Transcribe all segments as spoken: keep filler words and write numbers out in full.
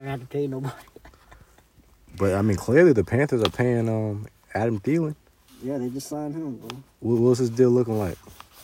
I don't have to pay nobody. But, I mean, clearly the Panthers are paying um Adam Thielen. Yeah, they just signed him, bro. What, what's his deal looking like?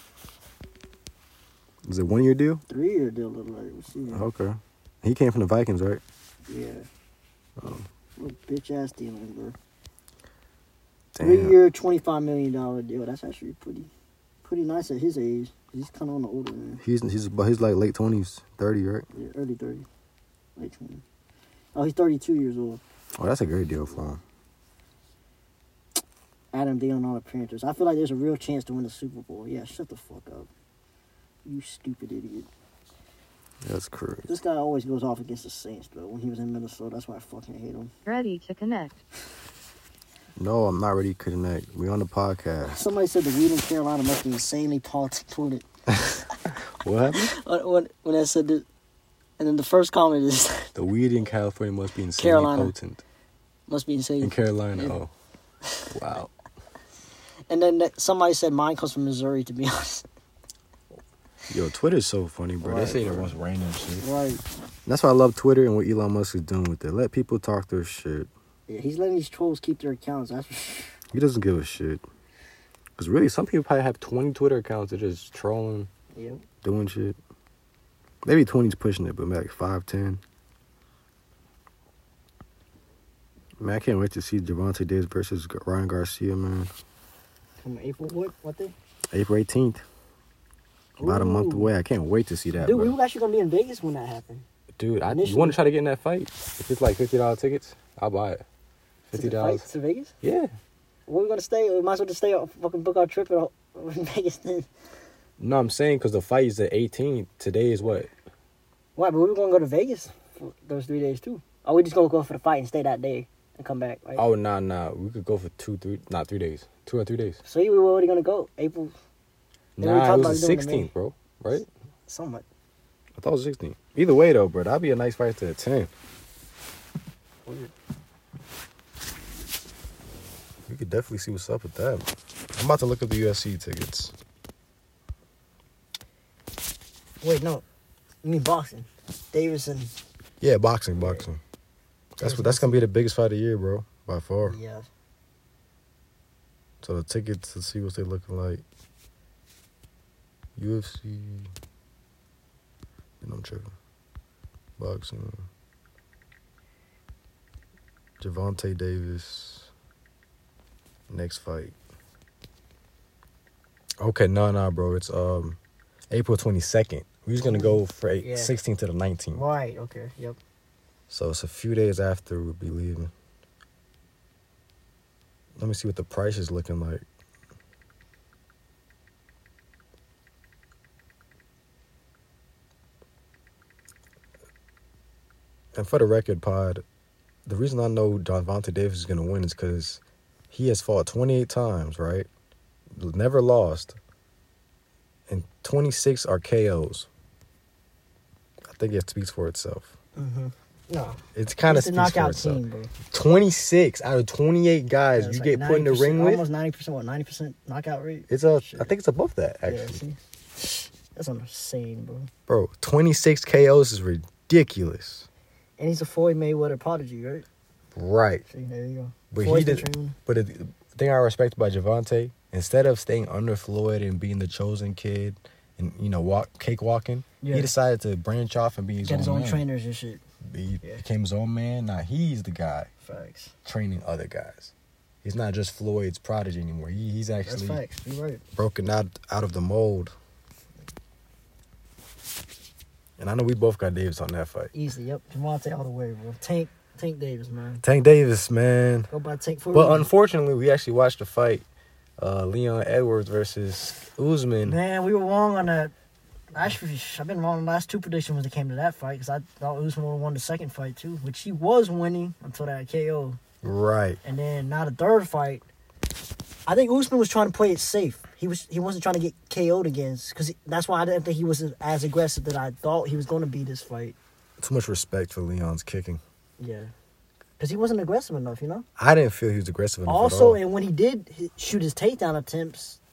Is it one year deal? Three year deal, look like. We'll see. Okay. He came from the Vikings, right? Yeah. Um, Little bitch ass dealing, bro. damn. Three year, twenty-five million dollars deal. That's actually pretty pretty nice at his age. He's kind of on the older end. He's he's but he's like late twenties, thirty, right? Yeah, early thirty. Late twenty. Oh, he's thirty-two years old. Oh, that's a great deal for him. Adam Thielen on the Panthers. I feel like there's a real chance to win the Super Bowl. Yeah, shut the fuck up. You stupid idiot. That's crazy. This guy always goes off against the Saints, though, when he was in Minnesota. That's why I fucking hate him. Ready to connect. No, I'm not ready to connect. We on the podcast. Somebody said the weed in Carolina must be insanely potent. What happened? when, when I said that, and then the first comment is... The weed in California must be insanely Carolina. potent. Must be insane. In Carolina, Yeah. oh. Wow. And then that, somebody said mine comes from Missouri, to be honest. Yo, Twitter's so funny, bro. Right, they say bro. there was rain and shit. Right. That's why I love Twitter and what Elon Musk is doing with it. Let people talk their shit. Yeah, he's letting these trolls keep their accounts. That's He doesn't give a shit. Because really, some people probably have twenty Twitter accounts that are just trolling, Yep. doing shit. Maybe twenty's pushing it, but maybe like five, ten. Man, I can't wait to see Javonte Davis versus Ryan Garcia, man. From April, what? What day? April eighteenth. About a month Ooh. away. I can't wait to see that, Dude, bro. we were actually going to be in Vegas when that happened. Dude, I Initially- you want to try to get in that fight? If it's like fifty dollars tickets, I'll buy it. fifty dollars. To Vegas? Yeah. Where we going to stay? We might as well just stay, fucking book our trip in in Vegas then. No, I'm saying because the fight is the eighteenth. Today is what? Why? But we were going to go to Vegas for those three days too. Oh, we just going to go for the fight and stay that day and come back, right? Oh, nah, nah. We could go for two, three, not three days. Two or three days. So we were already going to go. April, Then we Nah, talked it about was the doing the sixteenth, bro. Right? somewhat. I thought it was sixteen. Either way, though, bro, that'd be a nice fight to attend. Weird. We could definitely see what's up with that. I'm about to look up the U F C tickets. Wait, no. You mean boxing. Davison. Yeah, boxing, boxing. That's what. That's gonna be the biggest fight of the year, bro, by far. Yeah. So the tickets, let's see what they looking like. U F C. And I'm tripping. Boxing. Javonte Davis. Next fight. Okay, no, no, bro. It's um April twenty-second. We're just gonna go for eight, Yeah. sixteenth to the nineteenth. Right, okay, yep. So it's a few days after we'll be leaving. Let me see what the price is looking like. And for the record, Pod, the reason I know Javonte Davis is going to win is because he has fought twenty-eight times, right? Never lost. And twenty-six are K Os. I think it speaks for itself. Mm-hmm. No. It's kind of It's a speaks for knockout itself. team, bro. twenty-six out of twenty-eight guys Yeah, it's you like get put in the ring ninety percent, with. Almost ninety percent, what, ninety percent knockout rate? It's a, Shit. I think it's above that, Yeah, actually. see? That's insane, bro. Bro, twenty-six K Os is ridiculous. And he's a Floyd Mayweather prodigy, right? Right. See, there you go. But Floyd's he been did. training. But the thing I respect about Javonte, instead of staying under Floyd and being the chosen kid and, you know, walk cakewalking, Yeah. he decided to branch off and be his Got own his own man. trainers and shit. He Yeah. became his own man. Now he's the guy Facts. training other guys. He's not just Floyd's prodigy anymore. He, he's That's actually facts. You're right. broken out, out of the mold. And I know we both got Davis on that fight. Easy, yep. Javonte all the way, bro. Tank, Tank Davis, man. Tank Davis, man. Go by Tank for a But reason. unfortunately, we actually watched the fight. Uh, Leon Edwards versus Usman. Man, we were wrong on that. Actually, I've been wrong on the last two predictions when it came to that fight because I thought Usman would have won the second fight too, which he was winning until that K O. Right. And then now the third fight, I think Usman was trying to play it safe. He was he wasn't trying to get K O'd against because that's why I didn't think he was as aggressive that I thought he was going to be this fight. Too much respect for Leon's kicking. Yeah, because he wasn't aggressive enough, you know. I didn't feel he was aggressive enough at Also, all. and when he did hit- shoot his takedown attempts,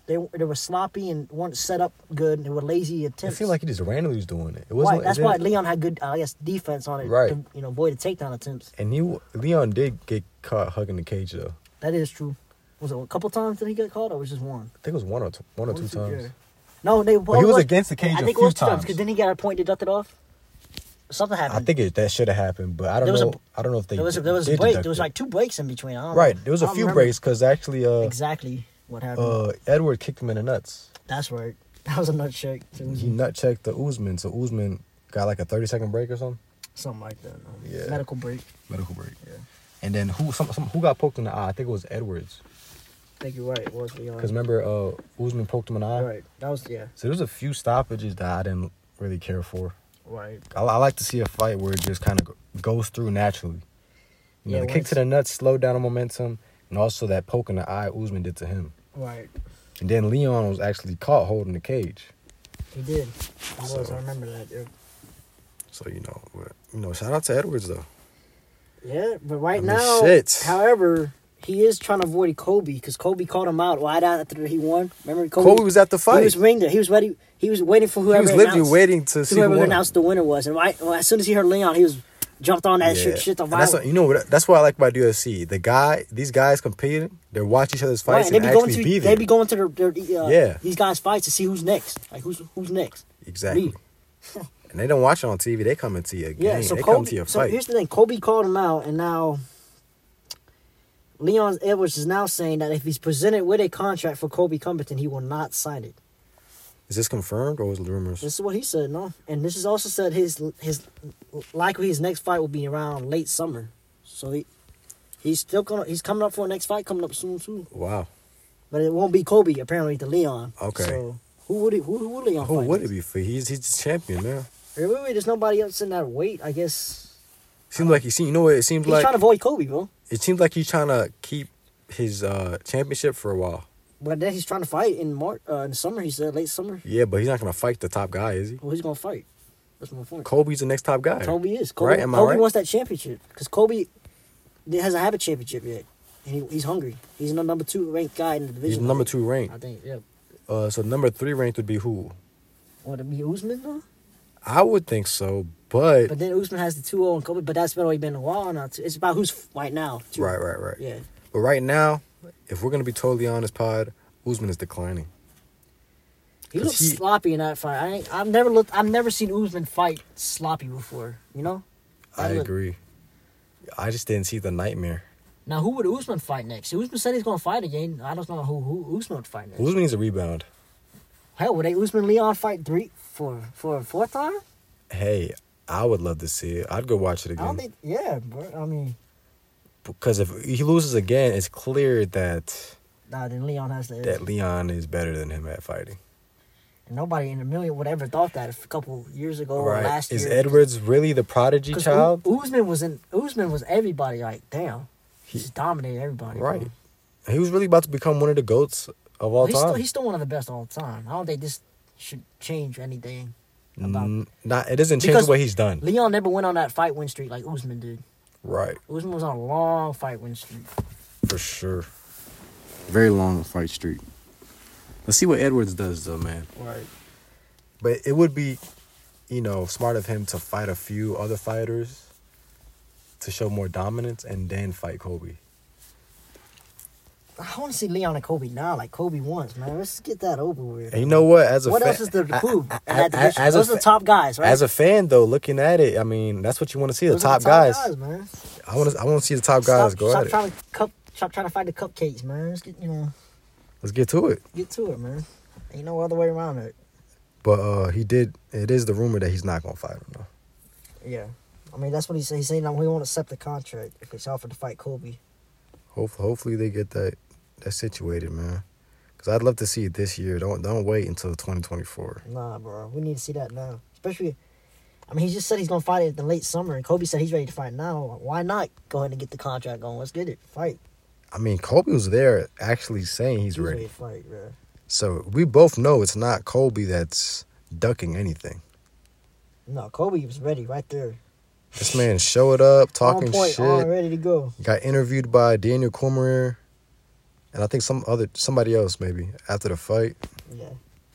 they they were sloppy and weren't set up good. And they were lazy It attempts. seemed like he just randomly was doing it. It wasn't. Right, that's it why didn't- Leon had good, uh, I guess, defense on it. Right. To, you know, avoid the takedown attempts. And he Leon did get caught hugging the cage though. That is true. Was it a couple times did he get caught, or was it just one? I think it was one or two, one or two times. Yeah. No, they. But he was against the cage I a think few it was two times times. because then he got a point deducted off. Something happened. I think it, that should have happened, but I don't There was a- know. I don't know if they there was a, there was a did break. deduct There was it. like two breaks in between. I don't right. know. There was I a don't few remember breaks because actually, uh, exactly what happened. uh, Edward kicked him in the nuts. That's right. That was a nut shake. He nut checked the Usman, so Usman got like a thirty second break or something. Something like that. No. Yeah. Medical break. Medical break. Yeah. And then who some, some who got poked in the eye? I think it was Edwards. I think you're right. It was Leon. Because remember, uh, Usman poked him in the eye. Right. That was yeah. So there was a few stoppages that I didn't really care for. Right. I, I like to see a fight where it just kind of goes through naturally. You know, Yeah, the when kick to the nuts slowed down the momentum, and also that poke in the eye Usman did to him. Right. And then Leon was actually caught holding the cage. He did. He was. So- I remember that. Yeah. So you know, but, you know, shout out to Edwards though. Yeah, but right I mean, now, shit. however, he is trying to avoid Kobe because Kobe called him out right after he won. Remember, Kobe, Kobe was at the fight. He was ringed. He was ready. He was waiting for He whoever. was literally announced, waiting to see who whoever won. announced the winner was. And right, well, as soon as he heard Leon, he was jumped on that shit. Shit, the And that's violence. what, you know what? That's what I like about U F C. The guy, these guys competing, they watch each other's Right, fights and they and, be going actually to be they there. be going to their, their uh, Yeah. these guys' fights to see who's next. Like who's who's next. Exactly. Me. And they don't watch it on T V. They come into your game. Yeah, so they Kobe. come to your so fight. here's the thing: Kobe called him out, and now Leon Edwards is now saying that if he's presented with a contract for Kobe Covington, he will not sign it. Is this confirmed or was it rumors? This is what he said, no. And this is also said his his likely his next fight will be around late summer. So he he's still gonna he's coming up for a next fight coming up soon too. Wow. But it won't be Kobe apparently to Leon. Okay. So who would it who, who would Leon Who fight? would it next? be for? He's he's the champion now. Wait, wait, wait, there's nobody else in that weight. I guess Seems like he see. You know what? It seems he's like trying to avoid Kobe, bro. it seems like he's trying to keep his uh, championship for a while. But then he's trying to fight in March, uh, in the summer. He said late summer. Yeah, but he's not gonna fight the top guy, is he? Well, he's gonna fight. That's my point. Kobe's the next top guy. Kobe is. Kobe, Right? Am I Kobe right? wants that championship because Kobe hasn't had a championship yet. And he, he's hungry. He's the number two ranked guy in the division. He's number two ranked. I think. Yeah. Uh, so number three ranked would be who? Would it be Usman though? I would think so, but, But then Usman has the two oh and Kobe. But that's been already been a while now. Too. It's about who's f- right now. Too. right, right, right. Yeah. But right now, if we're gonna be totally honest, Pod, Usman is declining. He 'Cause looked he- sloppy in that fight. I ain't, I've never looked. I've never seen Usman fight sloppy before. You know. I That look- agree. I just didn't see the nightmare. Now who would Usman fight next? Usman said he's gonna fight again. I don't know who who Usman would fight next. Usman needs a rebound. Hell, would they Usman Leon fight three for for a fourth time? Hey, I would love to see it. I'd go watch it I don't again. think. Yeah, bro. I mean, Because if he loses again, it's clear that nah. Then Leon has to. that Leon is better than him at fighting. And nobody in a million would ever thought that a couple years ago or Right? last Is year. Edwards really the prodigy 'Cause child? U- Usman was in. Usman was everybody. Like, damn, He- he's dominating everybody. bro. Right. He was really about to become one of the GOATs of all He's time. still, he's still one of the best of all time. I don't think this should change anything. About N- not, it doesn't change Because what he's done. Leon never went on that fight win streak like Usman did. Right. Usman was on a long fight win streak. For sure. Very long fight streak. Let's see what Edwards does, though, man. Right. But it would be, you know, smart of him to fight a few other fighters to show more dominance and then fight Kobe. I want to see Leon and Kobe now, like Kobe wants, man. Let's get that over with. And you know what? As a What fa- else is there to I- prove? I- in that I- division? as a Those are the fa- top guys, right? As a fan, though, looking at it, I mean, that's what you want to see. The Those are top, guys. man. I want to. I want to see the top guys stop, go stop at it. trying to cup, stop trying to fight the cupcakes, man. Let's get you know Let's get to it. get to it, man. Ain't no other way around it. But uh, he did. It is the rumor that he's not gonna fight him though. Yeah, I mean that's what he said. He's saying that he won't accept the contract if it's offered to fight Kobe. Hopefully, hopefully they get that that situated, man. Because I'd love to see it this year. Don't don't wait until twenty twenty-four. Nah, bro, we need to see that now. Especially, I mean, he just said he's gonna fight it in the late summer, and Kobe said he's ready to fight now. Why not go ahead and get the contract going? Let's get it, fight. I mean, Kobe was there actually saying he's He's ready. ready to fight, bro. So we both know it's not Kobe that's ducking anything. No, Kobe was ready right there. This man showed up talking on point, shit. on, ready to go. Got interviewed by Daniel Cormier. and I think some other somebody else maybe after the fight. Yeah.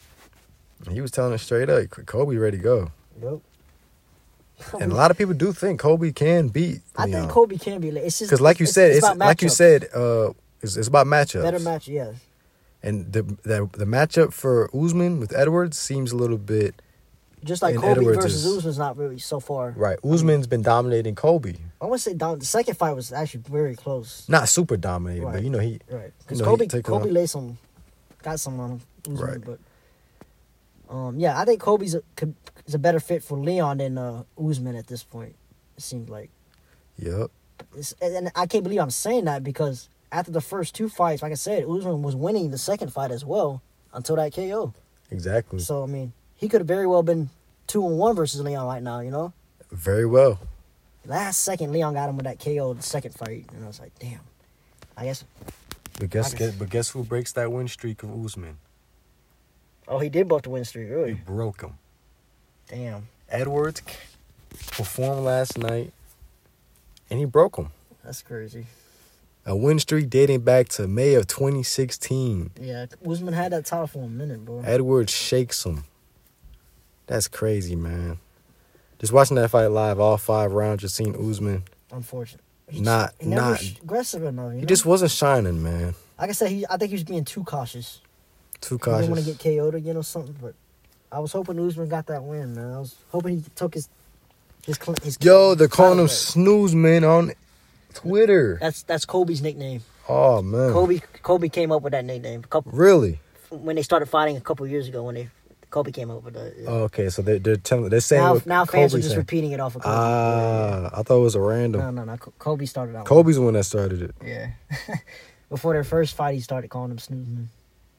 He was telling us straight up, Kobe ready to go. Yep. And a lot of people do think Kobe can beat Leon. I think Kobe can be. It's just because, like you it's, said, it's, it's, about like you matchups. said, uh, it's, it's about matchups. Better match, yes. And the, the the matchup for Usman with Edwards seems a little bit. Just like and Kobe Edwards versus is- Usman's not really so far. Right, Usman's been dominating Kobe. I want to say down, the second fight was actually very close. Not super dominating, but Right. you know he. Right. Because You know, Kobe, he taking Kobe on- laid some, got some on him. Usman, Right. But um, yeah, I think Kobe's a, could, is a better fit for Leon than uh, Usman at this point. It seems like. Yep. It's, and and I can't believe I'm saying that because after the first two fights, like I said, Usman was winning the second fight as well until that K O. Exactly. So I mean, he could have very well been two and one versus Leon right now. You know, Very well. last second Leon got him with that K O the second fight, and I was like, damn. I guess. But guess, I guess- guess but guess who breaks that win streak of Usman? Oh, he did both the win streak. He Really? broke him. Damn. Edwards performed last night, and he broke him. That's crazy. A win streak dating back to May of twenty sixteen. Yeah, Usman had that title for a minute, bro. Edwards shakes him. That's crazy, man. Just watching that fight live, all five rounds, just seeing Usman. Unfortunate. He Not- just, he never not- was aggressive enough. You He know? just wasn't shining, man. like I said, he. I think he was being too cautious. Too He didn't want cautious. to get K O'd again or something. But I was hoping Usman got that win, man. I was hoping he took his his cl- his. Yo, they're calling him title back. Snooze Man on Twitter. That's that's Kobe's nickname. Oh, man. Kobe Kobe came up with that nickname. A couple, Really? when they started fighting a couple years ago, when they Kobe came up with that. Yeah. Oh, okay, so they, they're telling, they're saying now what now fans Kobe are just said. repeating it off of Kobe. Yeah, yeah. Ah, I thought it was a random. No, no, no. Co- Kobe started out. Kobe's the one that started it. Yeah. Before their first fight, he started calling him Snoozman.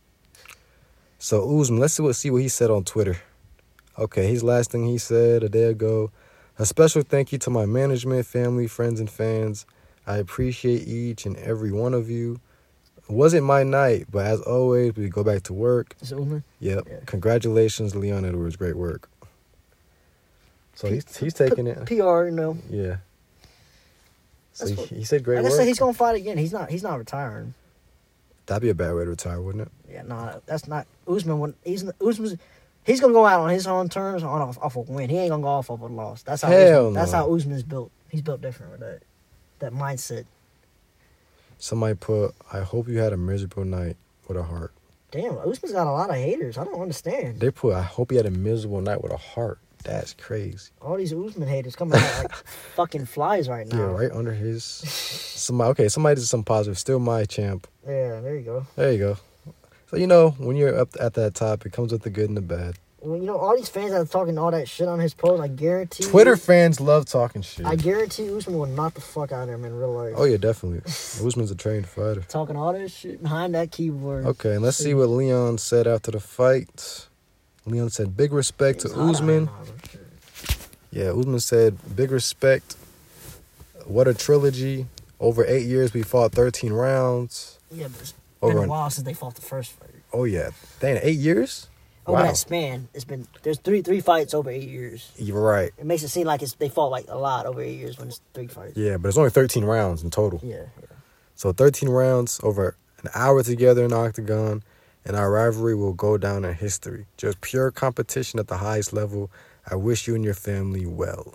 So Usman, let's see what see what he said on Twitter. Okay, his last thing he said a day ago. A special thank you to my management, family, friends, and fans. I appreciate each and every one of you. It wasn't my night, but as always, we go back to work. Is it Usman? Yep. Yeah. Congratulations, Leon Edwards. Great work. So he's he's taking it. P R, you know. Yeah. So That's he, what- he said great Like I work. said, he's gonna fight again. He's not. He's not retiring. That'd be a bad way to retire, wouldn't it? Yeah, nah, that's not Usman. When he's Usman's, he's gonna go out on his own terms, on off, off a win. He ain't gonna go off of a loss. That's how. Hell Usman, That's no. how Usman's built. He's built different with that. That mindset. Somebody put, I hope you had a miserable night with a heart. Damn, Usman's got a lot of haters. I don't understand. They put, I hope you had a miserable night with a heart. That's crazy. All these Usman haters coming out like fucking flies right now. Yeah, right under his. Somebody, okay, somebody did some positive. Still my champ. Yeah, there you go. There you go. So, you know, when you're up at that top, it comes with the good and the bad. Well, you know, all these fans that are talking all that shit on his post, I guarantee. Twitter fans love talking shit. I guarantee Usman will knock the fuck out of him in real life. Oh, yeah, definitely. Usman's a trained fighter. Talking all that shit behind that keyboard. Okay, and let's see what Leon said after the fight. Leon said, big respect to It's hot out Usman. here now, shit. Yeah, Usman said, big respect. What a trilogy. Over eight years, we fought thirteen rounds. Yeah, but it's Over been a an- while since they fought the first fight. Oh, yeah. Dang, eight years? Over Wow. that span, it's been there's three three fights over eight years. You're right. It makes it seem like it's they fought like a lot over eight years when it's three fights. Yeah, but it's only thirteen rounds in total. Yeah, yeah. So thirteen rounds over an hour together in the octagon, and our rivalry will go down in history. Just pure competition at the highest level. I wish you and your family well.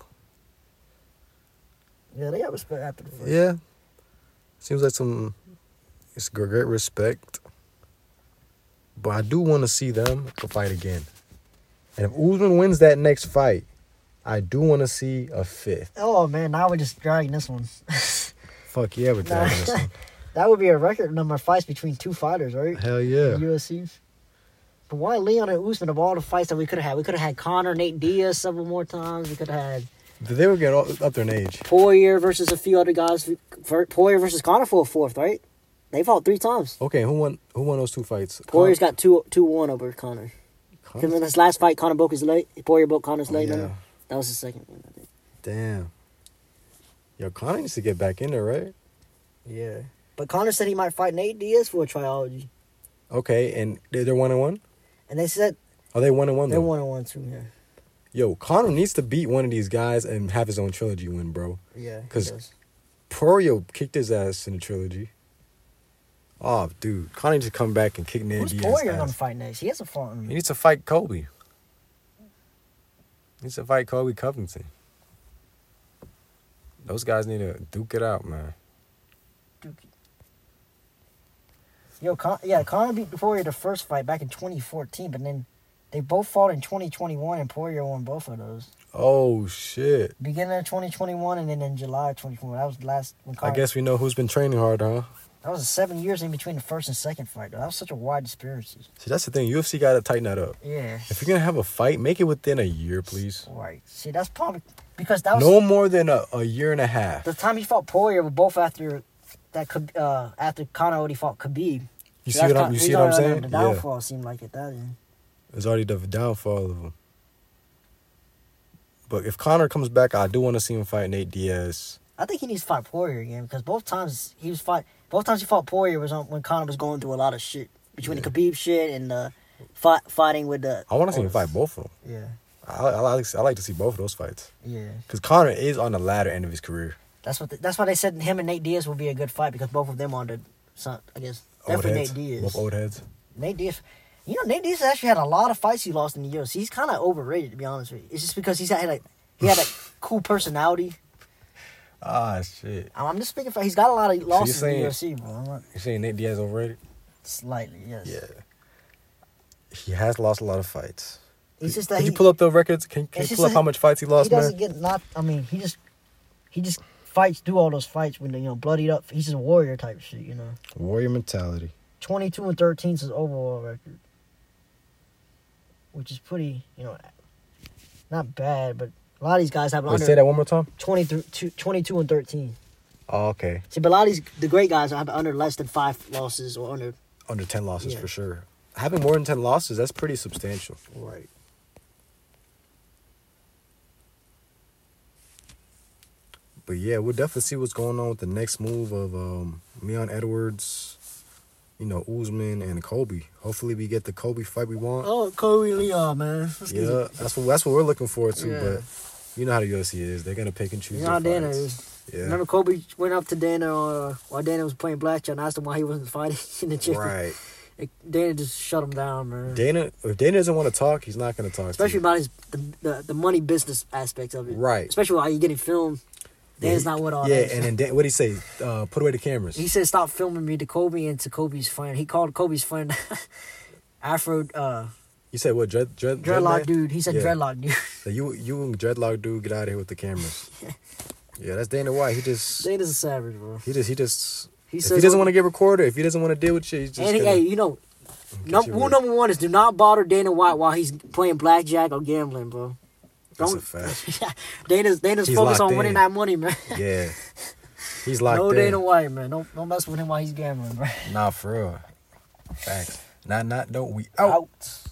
Yeah, they got respect after the fight. Yeah. Seems like some it's great respect. But I do want to see them fight again. And if Usman wins that next fight, I do want to see a fifth. Oh man, now we're just dragging this one. Fuck yeah, with Nah. that. Nah. That would be a record number of fights between two fighters, right? Hell yeah. U F C. But why Leon and Usman of all the fights that we could have had? We could have had Conor, Nate Diaz several more times. We could have had They were getting all, up there in age. Poirier versus a few other guys. For- Poirier versus Conor for a fourth, right? They fought three times. Okay, who won Who won those two fights? Poirier's got two two one over Conor. Con- Because in his last fight, Conor broke his leg. Poirier broke Conor's Oh, leg. yeah. remember? That was his second one, I think. Damn. Yo, Conor needs to get back in there, right? Yeah. But Conor said he might fight Nate Diaz for a trilogy. Okay, and they- they're one and one? And they said Are they one and one they're though? one and one too, yeah. Yo, Conor needs to beat one of these guys and have his own trilogy win, bro. Yeah, he 'Cause- does. Poirier kicked his ass in the trilogy. Oh, dude, Conor needs to come back and kick Nate Who's Diaz. Poirier ass. gonna fight next? He hasn't fought him. He needs to fight Kobe. He needs to fight Kobe Covington. Those guys need to duke it out, man. Yo, Con- yeah, Conor beat Poirier the first fight back in twenty fourteen, but then they both fought in twenty twenty-one, and Poirier won both of those. Oh, shit. Beginning of twenty twenty-one, and then in July of twenty twenty-one. That was the last. When I Conor, guess we know who's been training hard, huh? That was seven years in between the first and second fight, though. That was such a wide disparity. See, that's the thing. U F C got to tighten that up. Yeah. If you're going to have a fight, make it within a year, please. Right. See, that's probably because that was No more than a, a year and a half. the time he fought Poirier. Were both after that. Khabib- Uh, after Conor already fought Khabib. You So see that's what I'm, kind- you he's see what I'm already saying? under The Yeah. downfall seemed like it. That end. It's already the downfall of him. But if Conor comes back, I do want to see him fight Nate Diaz. I think he needs to fight Poirier again because both times he was fight. Both times he fought Poirier was on, when Conor was going through a lot of shit between Yeah. the Khabib shit and the fight, fighting with the. I want to see him fight both of them. Yeah, I, I, like, I like to see both of those fights. yeah. Because Conor is on the latter end of his career. That's what. The, that's why they said him and Nate Diaz will be a good fight because both of them are the. Son, I guess Old definitely heads. Nate Diaz. Both old heads. Nate Diaz. You know, Nate Diaz actually had a lot of fights he lost in the U F C. He's kind of overrated, to be honest with you. It's just because he's had like he had a cool personality. Ah, shit. I'm I'm just speaking for. He's got a lot of losses saying- in the U F C, bro. I'm not, You saying Nate Diaz overrated? slightly, yes. Yeah. He has lost a lot of fights. It's just that Can he, you pull up the records? Can, can It's you just pull up that how much fights he lost, he doesn't man? get not. I mean, he just he just fights through all those fights when they, you know, bloodied up. He's just a warrior type shit, you know. Warrior mentality. Twenty-two and thirteen is his overall record, which is pretty, you know, not bad. But a lot of these guys have Wait, under say that one more time. twenty-two, twenty-two and thirteen. Oh, okay. See, but a lot of these the great guys have under less than five losses or under. Under ten losses Yeah. for sure. Having more than ten losses, that's pretty substantial. Right. But yeah, we'll definitely see what's going on with the next move of um, Leon Edwards, you know, Usman and Kobe. Hopefully, we get the Kobe fight we want. Oh, Kobe Leon, man. Let's get Yeah, it. that's what that's what we're looking forward to. Yeah. But you know how the U F C is; they're gonna pick and choose. You know how their Dana fights. is. Yeah, Remember Kobe went up to Dana uh, while Dana was playing blackjack and asked him why he wasn't fighting in the chicken. right. And Dana just shut him down, man. Dana, if Dana doesn't want to talk, he's not gonna talk. Especially to you. about his the, the the money business aspects of it. Right. Especially while you're getting filmed. Dana's Yeah, not with all Yeah, that. and then Dan, what did he say? Uh, put away the cameras. He said stop filming me to Kobe and to Kobe's friend. He called Kobe's friend Afro uh You said what? Dread, dread, dreadlock Dreadman? dude. He said Yeah. dreadlock dude. So you, you and dreadlock dude, get out of here with the cameras. Yeah, that's Dana White. He just, Dana's a savage, bro. he just, he just. He If says he doesn't want to get recorded, if he doesn't want to deal with you, he's just. and he, gonna hey, you know, get num- you rule with- number one is do not bother Dana White while he's playing blackjack or gambling, bro. That's Don't. a fact. Dana's Dana's He's focused locked on winning in. that money, man. Yeah, he's locked No in. Dana White, man. Don't don't mess with him while he's gambling, bro. Nah, for real. Facts. Not, not, don't we out. Out.